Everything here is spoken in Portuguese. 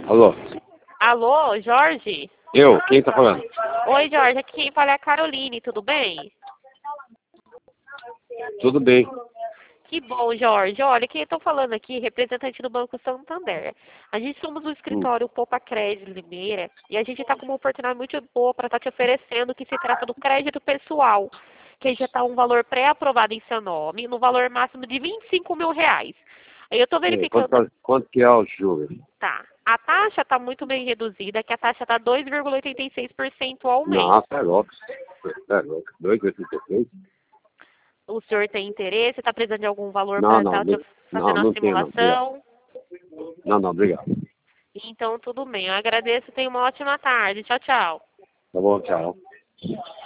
Alô? Alô, Jorge? Eu? Quem tá falando? Oi, Jorge. Aqui quem fala é a Caroline, tudo bem? Tudo bem. Que bom, Jorge. Olha, quem eu tô falando aqui, representante do Banco Santander. A gente somos um escritório Poupa Crédito Limeira e a gente está com uma oportunidade muito boa para estar te oferecendo que se trata do crédito pessoal, que já está um valor pré-aprovado em seu nome, no valor máximo de R$ 25.000. Aí eu estou verificando. Quanto que é o juros? Tá. A taxa está muito bem reduzida, que a taxa está 2,86% ao mês. Nossa, é louco. É louco. 2,86? O senhor tem interesse? Está precisando de algum valor Não, para não. estar fazendo Não a tenho, não. simulação? Não, obrigado. Então, tudo bem. Eu agradeço. Tenha uma ótima tarde. Tchau, tchau. Tá bom, tchau.